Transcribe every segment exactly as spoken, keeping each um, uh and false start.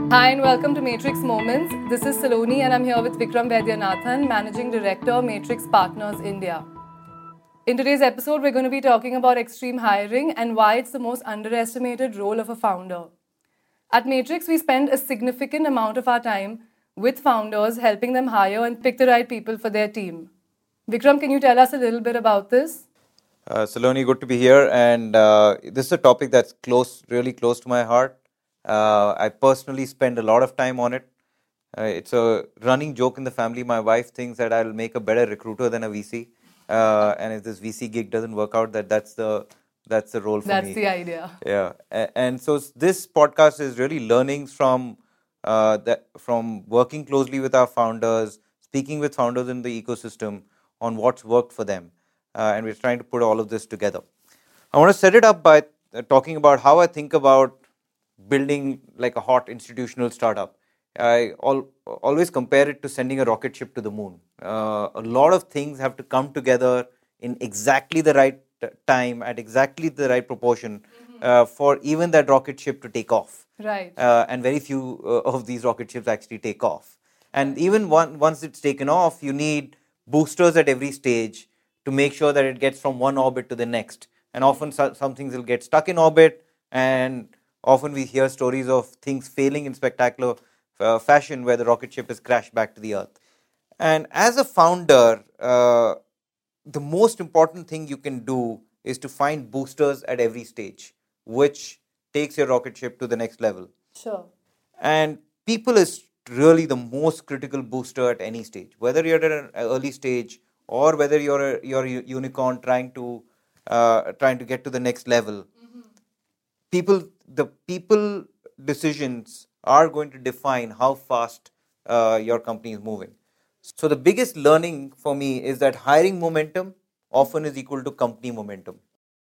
Hi and welcome to Matrix Moments. This is Saloni and I'm here with Vikram Vaidyanathan, Managing Director, Matrix Partners India. In today's episode, we're going to be talking about extreme hiring and why it's the most underestimated role of a founder. At Matrix, we spend a significant amount of our time with founders, helping them hire and pick the right people for their team. Vikram, can you tell us a little bit about this? Uh, Saloni, good to be here. And uh, this is a topic that's close, really close to my heart. Uh, I personally spend a lot of time on it. Uh, it's a running joke in the family. My wife thinks that I'll make a better recruiter than a V C. Uh, and if this V C gig doesn't work out, that that's the that's the role for That's me. the idea. Yeah. A- And so s- this podcast is really learnings from uh, that from working closely with our founders, speaking with founders in the ecosystem on what's worked for them. Uh, and we're trying to put all of this together. I want to set it up by uh, talking about how I think about building like a hot institutional startup. I al- always compare it to sending a rocket ship to the moon. Uh, a lot of things have to come together in exactly the right t- time, at exactly the right proportion, uh, for even that rocket ship to take off. Right. Uh, and very few uh, of these rocket ships actually take off. And even one, once it's taken off, you need boosters at every stage to make sure that it gets from one orbit to the next. And often so- some things will get stuck in orbit, and often we hear stories of things failing in spectacular uh, fashion where the rocket ship has crashed back to the earth. And as a founder, uh, the most important thing you can do is to find boosters at every stage, which takes your rocket ship to the next level. Sure. And people is really the most critical booster at any stage, whether you're at an early stage or whether you're a, you're a unicorn trying to uh, trying to get to the next level. People, the people decisions are going to define how fast uh, your company is moving. So the biggest learning for me is that hiring momentum often is equal to company momentum.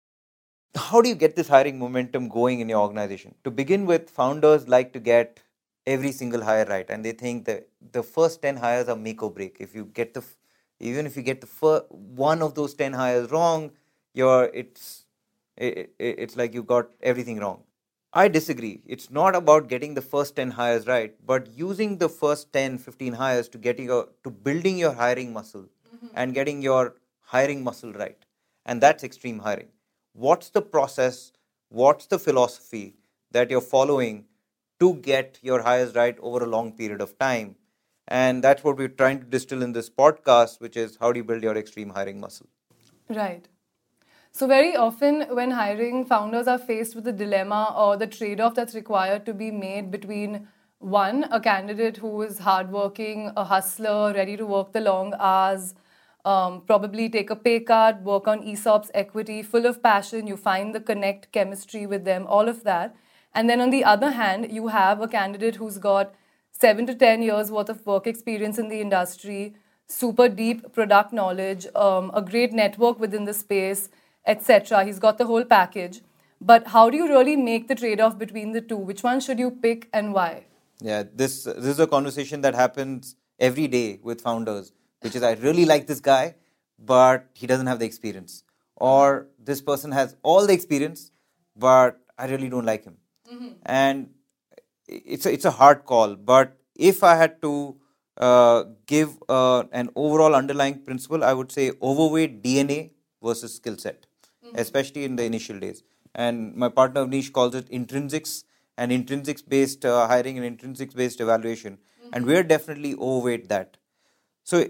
How do you get this hiring momentum going in your organization? To begin with, founders like to get every single hire right, and they think that the first ten hires are make or break. If you get the, f- even if you get the fir- one of those ten hires wrong, you're it's it, it, it's like you got everything wrong. I disagree. It's not about getting the first ten hires right, but using the first ten, fifteen hires to getting your to building your hiring muscle and getting your hiring muscle right. And that's extreme hiring. What's the process? What's the philosophy that you're following to get your hires right over a long period of time? And that's what we're trying to distill in this podcast, which is how do you build your extreme hiring muscle? Right. So, very often when hiring, founders are faced with the dilemma or the trade off that's required to be made between one, a candidate who is hardworking, a hustler, ready to work the long hours, um, probably take a pay cut, work on ESOP's equity, full of passion, you find the connect chemistry with them, all of that. And then on the other hand, you have a candidate who's got seven to ten years worth of work experience in the industry, super deep product knowledge, um, a great network within the space, et cetera. He's got the whole package. But how do you really make the trade off between the two? Which one should you pick and why? Yeah, this this is a conversation that happens every day with founders, which is I really like this guy, but he doesn't have the experience, or this person has all the experience, but I really don't like him. And it's a, it's a hard call. But if I had to uh, give uh, an overall underlying principle, I would say overweight D N A versus skill set, especially in the initial days. And my partner Avnish calls it intrinsics and intrinsics based uh, hiring and intrinsics based evaluation. And we're definitely overweight that. So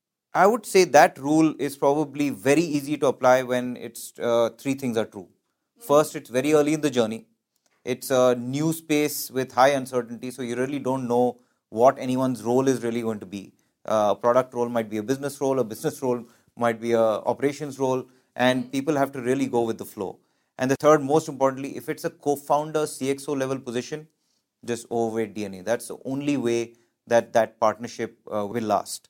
I would say that rule is probably very easy to apply when it's uh, three things are true. First, it's very early in the journey. It's a new space with high uncertainty, so you really don't know what anyone's role is really going to be. Uh, a product role might be a business role, a business role might be a operations role, and people have to really go with the flow. And the third, most importantly, if it's a co-founder C X O level position, just overweight D N A. That's the only way that that partnership uh, will last.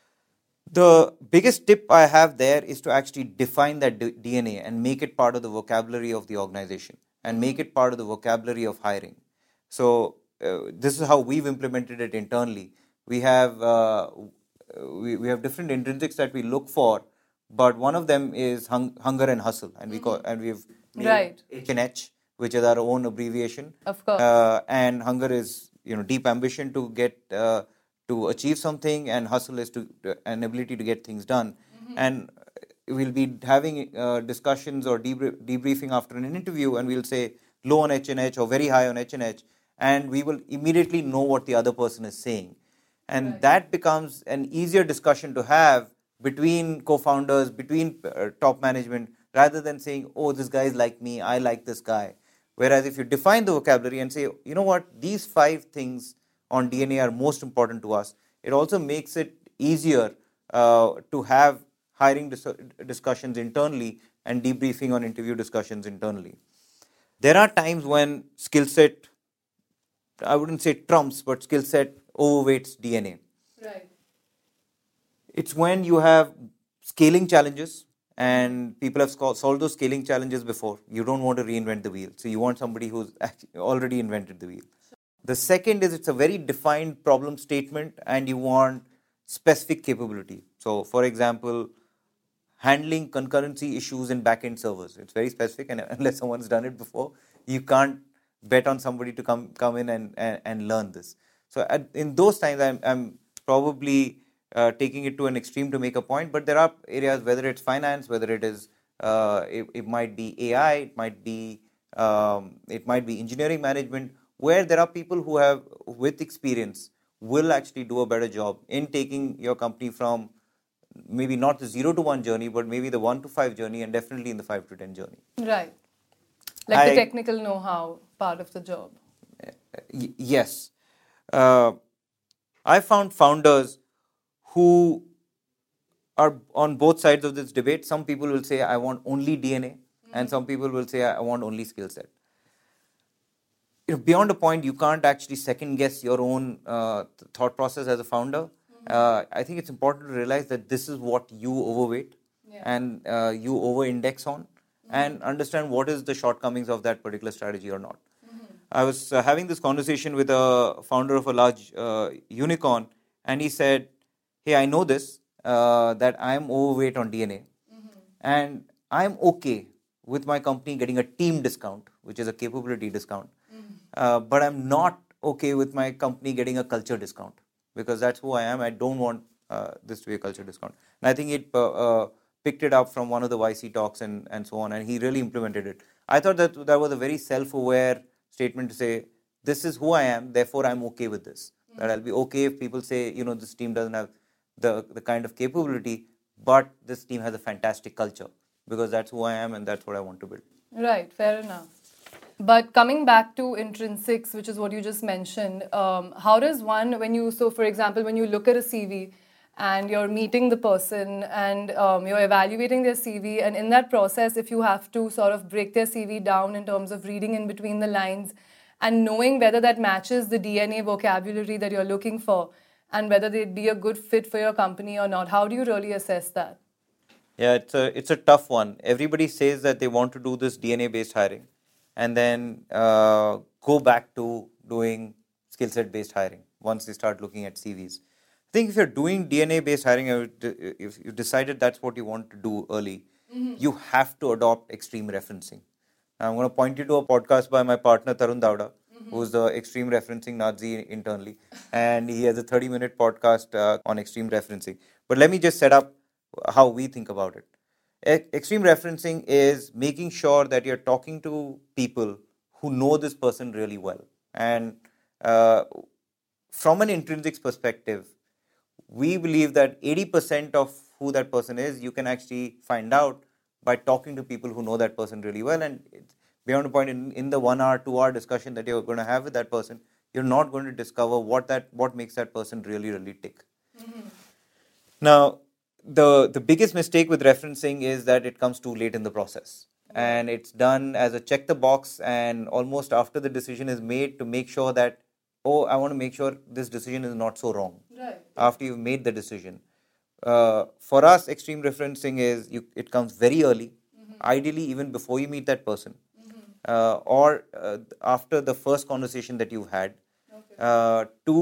The biggest tip I have there is to actually define that D N A and make it part of the vocabulary of the organization and make it part of the vocabulary of hiring. So uh, this is how we've implemented it internally. We have uh, we, we have different intrinsics that we look for, but one of them is hung, hunger and hustle, and we call and we've made Right. H and H, which is our own abbreviation. Of course. Uh, and hunger is you know, deep ambition to get uh, to achieve something, and hustle is to an ability to get things done. Mm-hmm. And we'll be having uh, discussions or debr- debriefing after an interview, and we'll say low on H and H or very high on H and H, and we will immediately know what the other person is saying. And right. that becomes an easier discussion to have between co-founders, between uh, top management, rather than saying, oh, this guy is like me, I like this guy. Whereas if you define the vocabulary and say, you know what, these five things on D N A are most important to us, it also makes it easier uh, to have hiring dis- discussions internally and debriefing on interview discussions internally. There are times when skill set, I wouldn't say trumps, but skill set overweights D N A. Right. It's when you have scaling challenges and people have solved those scaling challenges before. You don't want to reinvent the wheel. So you want somebody who's already invented the wheel. Sure. The second is it's a very defined problem statement and you want specific capability. So for example, handling concurrency issues in backend servers. It's very specific, and unless someone's done it before, you can't bet on somebody to come come in and, and, and learn this. So at, in those times, I'm, I'm probably uh, taking it to an extreme to make a point, but there are areas, whether it's finance, whether it is, uh, it, it might be A I, it might be, um, it might be engineering management, where there are people who have, with experience, will actually do a better job in taking your company from maybe not the zero to one journey, but maybe the one to five journey, and definitely in the five to ten journey. Right. Like I, the technical know-how part of the job. Uh, y- yes. Uh, I found founders who are on both sides of this debate. Some people will say, I want only D N A, mm-hmm. and some people will say, I want only skill set. You know, beyond a point, you can't actually second guess your own uh, thought process as a founder. Uh, I think it's important to realize that this is what you overweight yeah. and uh, you over-index on, mm-hmm. and understand what is the shortcomings of that particular strategy or not. Mm-hmm. I was uh, having this conversation with a founder of a large uh, unicorn, and he said, hey, I know this, uh, that I'm overweight on D N A, mm-hmm. and I'm okay with my company getting a team discount, which is a capability discount, mm-hmm. uh, but I'm not okay with my company getting a culture discount. Because that's who I am. I don't want uh, this to be a culture discount. And I think it uh, uh, picked it up from one of the Y C talks and, and so on, and he really implemented it. I thought that that was a very self-aware statement to say, this is who I am, therefore I'm okay with this. Mm-hmm. That I'll be okay if people say, you know, this team doesn't have the, the kind of capability, but this team has a fantastic culture, because that's who I am and that's what I want to build. Right, fair enough. But coming back to intrinsics, which is what you just mentioned, um, how does one, when you, so for example, when you look at a C V and you're meeting the person and um, you're evaluating their C V, and in that process, if you have to sort of break their C V down in terms of reading in between the lines and knowing whether that matches the D N A vocabulary that you're looking for and whether they'd be a good fit for your company or not, how do you really assess that? Yeah, it's a, it's a tough one. Everybody says that they want to do this D N A-based hiring, and then uh, go back to doing skill set based hiring once they start looking at C Vs. I think if you're doing D N A based hiring, if you've decided that's what you want to do early, mm-hmm. you have to adopt extreme referencing. Now, I'm going to point you to a podcast by my partner Tarun Dowda, mm-hmm. who's the extreme referencing Nazi internally, and he has a thirty minute podcast uh, on extreme referencing. But let me just set up how we think about it. Extreme referencing is making sure that you're talking to people who know this person really well. And uh, from an intrinsics perspective, we believe that eighty percent of who that person is, you can actually find out by talking to people who know that person really well. And it's beyond a point, in, in the one hour, two hour discussion that you're going to have with that person, you're not going to discover what that what makes that person really, really tick. Mm-hmm. Now, The, the biggest mistake with referencing is that it comes too late in the process. Yeah. And it's done as a check the box and almost after the decision is made to make sure that, oh, I want to make sure this decision is not so wrong. Right. After you've made the decision. Uh, for us, extreme referencing is, you, it comes very early, mm-hmm. ideally even before you meet that person, mm-hmm. uh, or uh, after the first conversation that you've had, okay. uh, to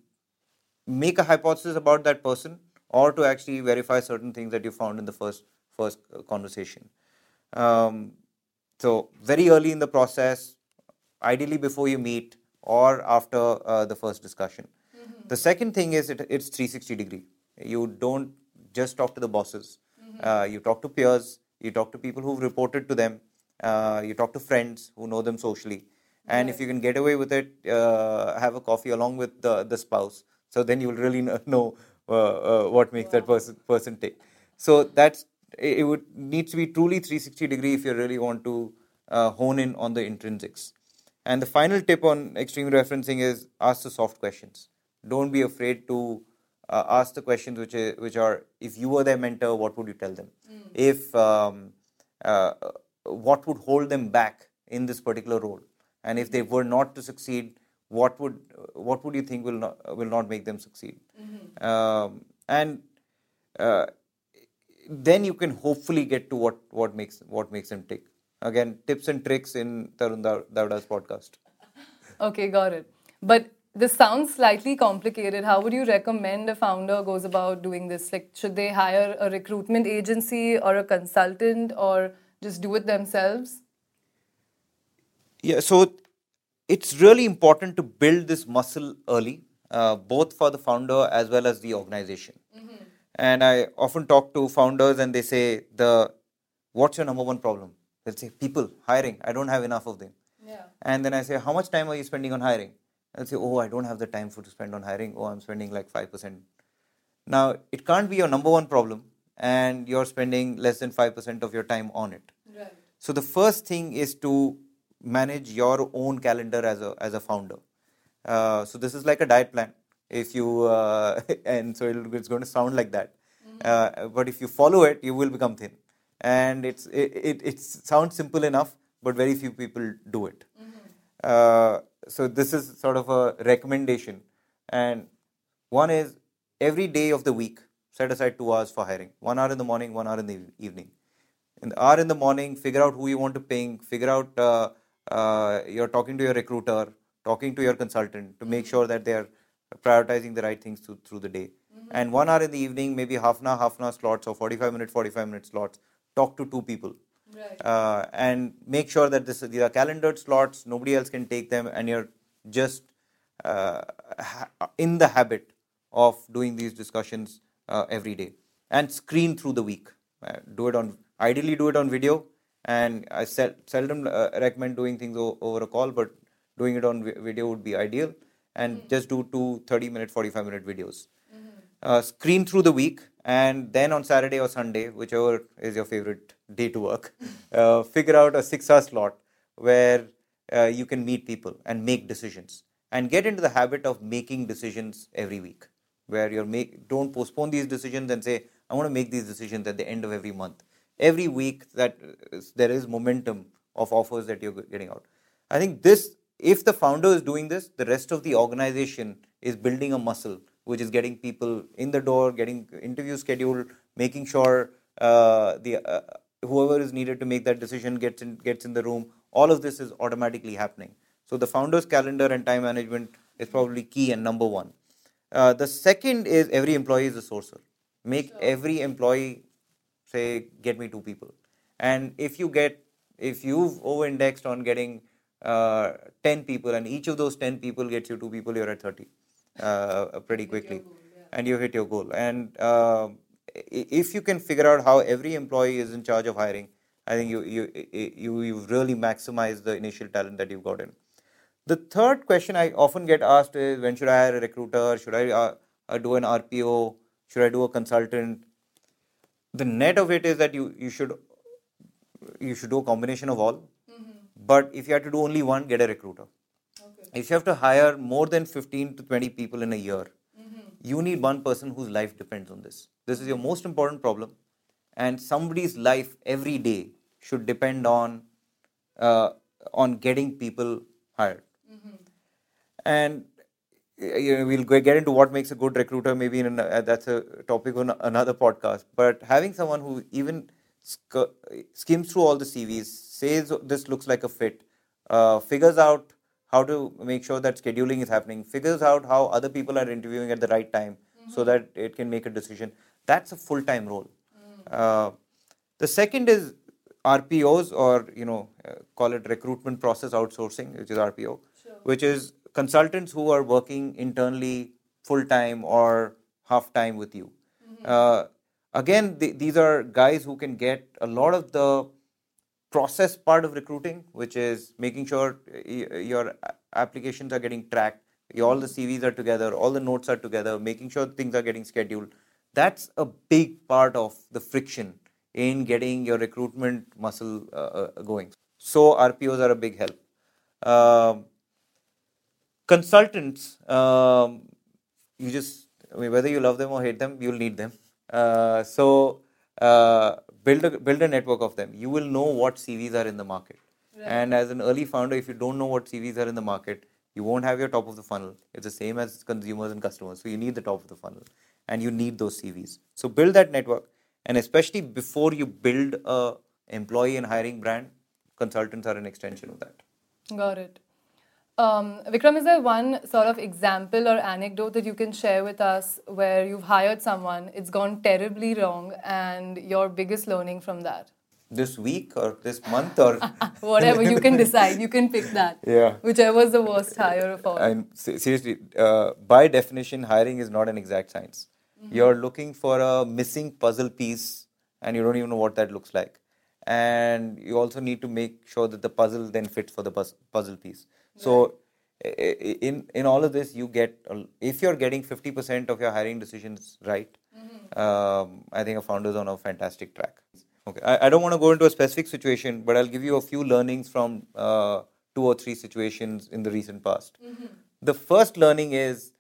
make a hypothesis about that person, or to actually verify certain things that you found in the first first conversation. Um, so very early in the process, ideally before you meet, or after uh, the first discussion. Mm-hmm. The second thing is it, it's three sixty degree. You don't just talk to the bosses. Mm-hmm. Uh, you talk to peers. You talk to people who've reported to them. Uh, you talk to friends who know them socially. And right. if you can get away with it, uh, have a coffee along with the, the spouse. So then you'll really know uh, uh, what makes wow. that person person tick. So that's it. Would needs to be truly three sixty degree if you really want to uh, hone in on the intrinsics. And the final tip on extreme referencing is ask the soft questions. Don't be afraid to uh, ask the questions which are, which are, if you were their mentor, what would you tell them? Mm. If um, uh, what would hold them back in this particular role? And if they were not to succeed, what would what would you think will not will not make them succeed? Mm-hmm. Um, and uh, then you can hopefully get to what, what makes what makes them tick. Again, tips and tricks in Tarun Davda's podcast. Okay, got it. But this sounds slightly complicated. How would you recommend a founder goes about doing this? Like, should they hire a recruitment agency or a consultant, or just do it themselves? Yeah, so it's really important to build this muscle early, uh, both for the founder as well as the organization. Mm-hmm. And I often talk to founders and they say, "The what's your number one problem?" They'll say, "People, hiring. I don't have enough of them." Yeah. And then I say, "How much time are you spending on hiring?" They'll say, "Oh, I don't have the time for to spend on hiring. Oh, I'm spending like five percent. Now, it can't be your number one problem and you're spending less than five percent of your time on it. Right. So the first thing is to manage your own calendar as a as a founder. Uh, so this is like a diet plan. If you uh, and so it'll, it's going to sound like that, mm-hmm. uh, but if you follow it, you will become thin. And it's it it, it sounds simple enough, but very few people do it. Mm-hmm. Uh, so this is sort of a recommendation. And one is every day of the week, set aside two hours for hiring. One hour in the morning, one hour in the evening. In the hour in the morning, figure out who you want to ping. Figure out. Uh, Uh, you're talking to your recruiter, talking to your consultant to make sure that they're prioritizing the right things through, through the day. Mm-hmm. And one hour in the evening, maybe half an hour, half an hour slots or forty-five minute, forty-five minute slots, talk to two people. Right. Uh, and make sure that this, these are calendared slots, nobody else can take them, and you're just uh, in the habit of doing these discussions uh, every day. And screen through the week. Uh, do it on, ideally do it on video. And I sel- seldom uh, recommend doing things o- over a call, but doing it on vi- video would be ideal. And mm-hmm. just do two thirty minute, forty-five minute videos. Mm-hmm. Uh, screen through the week, and then on Saturday or Sunday, whichever is your favorite day to work, uh, figure out a six hour slot where uh, you can meet people and make decisions. And get into the habit of making decisions every week, where you're make don't postpone these decisions and say, I want to make these decisions at the end of every month. Every week that there is momentum of offers that you're getting out. I think this, if the founder is doing this, the rest of the organization is building a muscle, which is getting people in the door, getting interviews scheduled, making sure uh, the uh, whoever is needed to make that decision gets in, gets in the room. All of this is automatically happening. So the founder's calendar and time management is probably key and number one. Uh, the second is every employee is a sourcer. Make sure. Every employee say, get me two people. And if you get, if you've over-indexed on getting uh, ten people, and each of those ten people gets you two people, you're at thirty uh, pretty quickly. Goal, yeah. And you hit your goal. And uh, if you can figure out how every employee is in charge of hiring, I think you, you, you, you've really maximized the initial talent that you've got in. The third question I often get asked is, when should I hire a recruiter? Should I uh, do an R P O? Should I do a consultant? The net of it is that you, you should you should do a combination of all. Mm-hmm. But if you have to do only one, get a recruiter. Okay. If you have to hire more than fifteen to twenty people in a year, mm-hmm. you need one person whose life depends on this. This is your most important problem. And somebody's life every day should depend on uh, on getting people hired. Mm-hmm. And you know, we'll get into what makes a good recruiter. Maybe in an, uh, that's a topic on another podcast. But having someone who even sk- skims through all the C Vs, says this looks like a fit, uh, figures out how to make sure that scheduling is happening, figures out how other people are interviewing at the right time, mm-hmm. so that it can make a decision. That's a full-time role. Mm. Uh, the second is R P Os, or you know, uh, call it recruitment process outsourcing, which is R P O, sure. which is consultants who are working internally full-time or half-time with you. Mm-hmm. Uh, again, th- these are guys who can get a lot of the process part of recruiting, which is making sure your applications are getting tracked, all the C Vs are together, all the notes are together, making sure things are getting scheduled. That's a big part of the friction in getting your recruitment muscle uh, going. So R P Os are a big help. Um, consultants, um, you just, I mean, whether you love them or hate them, you'll need them. Uh, so uh, build a build a network of them. You will know what C Vs are in the market. Right. And as an early founder, if you don't know what C Vs are in the market, you won't have your top of the funnel. It's the same as consumers and customers. So you need the top of the funnel, and you need those C Vs. So build that network, and especially before you build a employee and hiring brand, consultants are an extension of that. Got it. Um, Vikram, is there one sort of example or anecdote that you can share with us where you've hired someone, it's gone terribly wrong, and your biggest learning from that? This week or this month or whatever you can decide, you can pick that. Yeah. Whichever is the worst hire of all. And seriously, uh, by definition, hiring is not an exact science. Mm-hmm. You're looking for a missing puzzle piece, and you don't even know what that looks like. And you also need to make sure that the puzzle then fits for the puzzle piece. Right. So, in in all of this, you get, if you're getting fifty percent of your hiring decisions right, mm-hmm. um, I think a founder's on a fantastic track. Okay, I, I don't want to go into a specific situation, but I'll give you a few learnings from uh, two or three situations in the recent past. Mm-hmm. The first learning is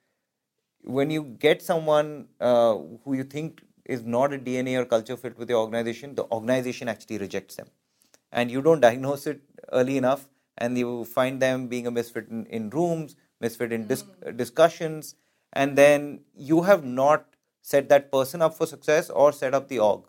when you get someone uh, who you think is not a D N A or culture fit with your organization, the organization actually rejects them. And you don't diagnose it early enough, and you find them being a misfit in, in rooms, misfit in dis- mm-hmm. discussions, and then you have not set that person up for success or set up the org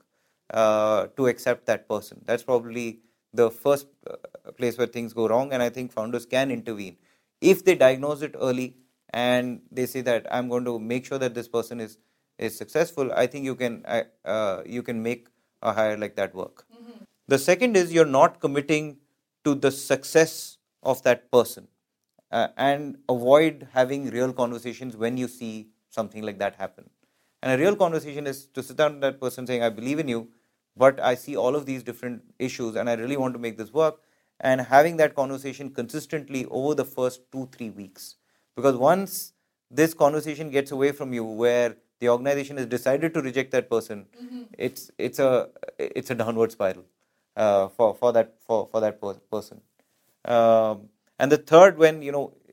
uh, to accept that person. That's probably the first uh, place where things go wrong, and I think founders can intervene. If they diagnose it early and they say that I'm going to make sure that this person is is successful, I think you can uh, uh, you can make a hire like that work. Mm-hmm. The second is you're not committing to the success of that person, uh, and avoid having real conversations when you see something like that happen. And a real conversation is to sit down with that person saying, I believe in you, but I see all of these different issues and I really want to make this work, and having that conversation consistently over the first two, three weeks. Because once this conversation gets away from you, where the organization has decided to reject that person, mm-hmm. it's it's a it's a downward spiral uh, for for that for for that per- person. Um, and the third, when you know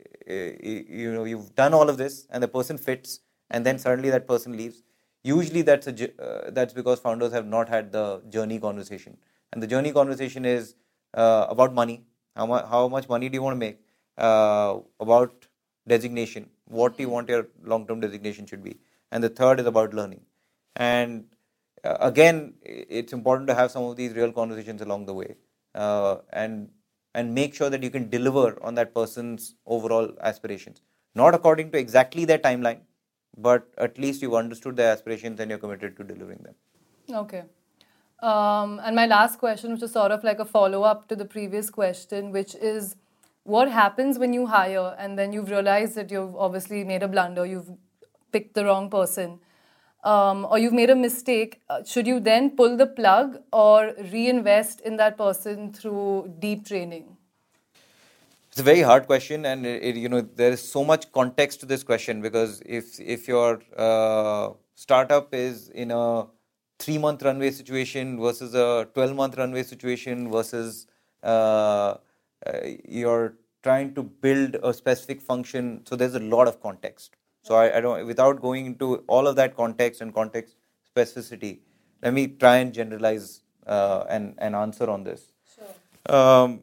you know you've done all of this and the person fits, and then suddenly that person leaves. Usually that's a uh, that's because founders have not had the journey conversation, and the journey conversation is uh, about money. How much how much money do you want to make? Uh, about designation. What do you want your long-term designation should be? And the third is about learning. And uh, again, it's important to have some of these real conversations along the way, uh, and and make sure that you can deliver on that person's overall aspirations, not according to exactly their timeline, but at least you've understood their aspirations and you're committed to delivering them. Okay. Um, and my last question, which is sort of like a follow-up to the previous question, which is, what happens when you hire and then you've realized that you've obviously made a blunder, you've picked the wrong person, um, or you've made a mistake? Uh, should you then pull the plug or reinvest in that person through deep training? It's a very hard question, and it, it, you know there is so much context to this question, because if if your uh, startup is in a three-month runway situation versus a twelve-month runway situation versus uh, uh, you're trying to build a specific function, so there's a lot of context. So I, I don't, without going into all of that context and context specificity, let me try and generalize uh, and and answer on this. Sure. Um,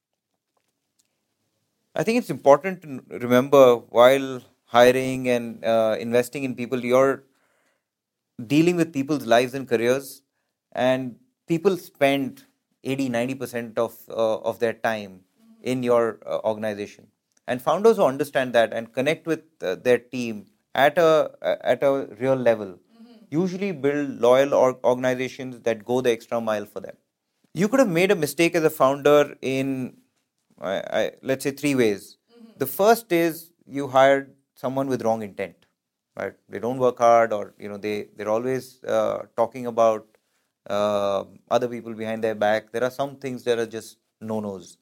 I think it's important to remember, while hiring and uh, investing in people, you're dealing with people's lives and careers, and people spend eighty, ninety percent of uh, of their time in your uh, organization. And founders who understand that and connect with uh, their team at a at a real level, mm-hmm. usually build loyal or organizations that go the extra mile for them. You could have made a mistake as a founder in, I, I, let's say, three ways. Mm-hmm. The first is you hired someone with wrong intent, right? They don't work hard, or you know they they're always uh, talking about uh, other people behind their back. There are some things that are just no-nos.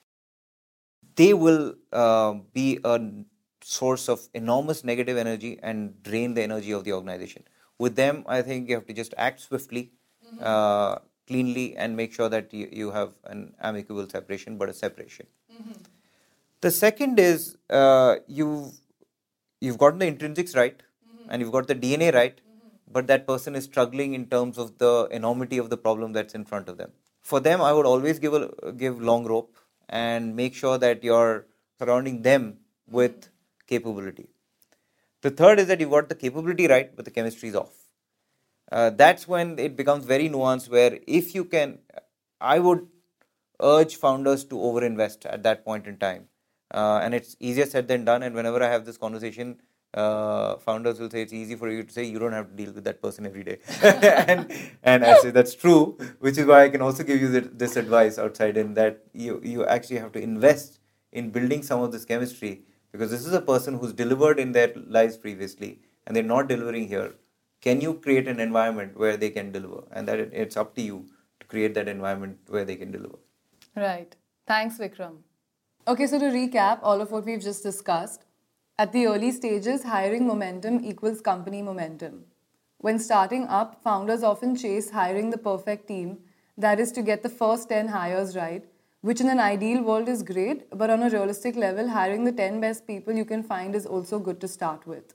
They will uh, be a source of enormous negative energy and drain the energy of the organization. With them, I think you have to just act swiftly, mm-hmm. uh, cleanly, and make sure that you, you have an amicable separation, but a separation. Mm-hmm. The second is uh, you've you've gotten the intrinsics right, mm-hmm. and you've got the D N A right, mm-hmm. but that person is struggling in terms of the enormity of the problem that's in front of them. For them, I would always give a give long rope and make sure that you're surrounding them with capability. The third is that you've got the capability right, but the chemistry is off. Uh, that's when it becomes very nuanced, where if you can, I would urge founders to overinvest at that point in time. Uh, and it's easier said than done. And whenever I have this conversation, uh, founders will say it's easy for you to say you don't have to deal with that person every day. and, and I say that's true, which is why I can also give you this advice outside, in that you, you actually have to invest in building some of this chemistry, because this is a person who's delivered in their lives previously and they're not delivering here. Can you create an environment where they can deliver? And that it, it's up to you to create that environment where they can deliver. Right. Thanks, Vikram. Okay, so to recap all of what we've just discussed, at the early stages, hiring momentum equals company momentum. When starting up, founders often chase hiring the perfect team, that is to get the first ten hires right, which in an ideal world is great, but on a realistic level, hiring the ten best people you can find is also good to start with.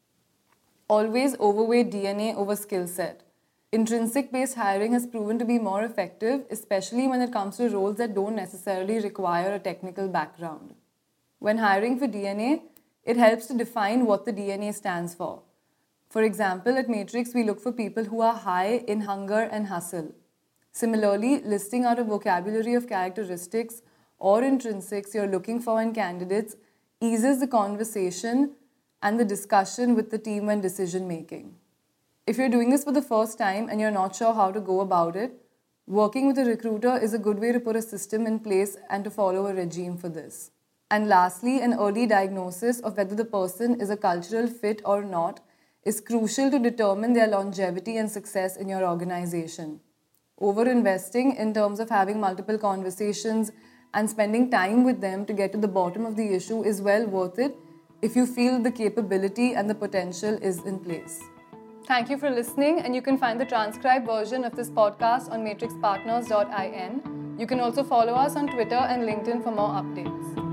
Always overweight D N A over skill set. Intrinsic-based hiring has proven to be more effective, especially when it comes to roles that don't necessarily require a technical background. When hiring for D N A, it helps to define what the D N A stands for. For example, at Matrix, we look for people who are high in hunger and hustle. Similarly, listing out a vocabulary of characteristics or intrinsics you're looking for in candidates eases the conversation and the discussion with the team when decision making. If you're doing this for the first time and you're not sure how to go about it, working with a recruiter is a good way to put a system in place and to follow a regime for this. And lastly, an early diagnosis of whether the person is a cultural fit or not is crucial to determine their longevity and success in your organization. Over-investing in terms of having multiple conversations and spending time with them to get to the bottom of the issue is well worth it if you feel the capability and the potential is in place. Thank you for listening, and you can find the transcribed version of this podcast on matrix partners dot in. You can also follow us on Twitter and LinkedIn for more updates.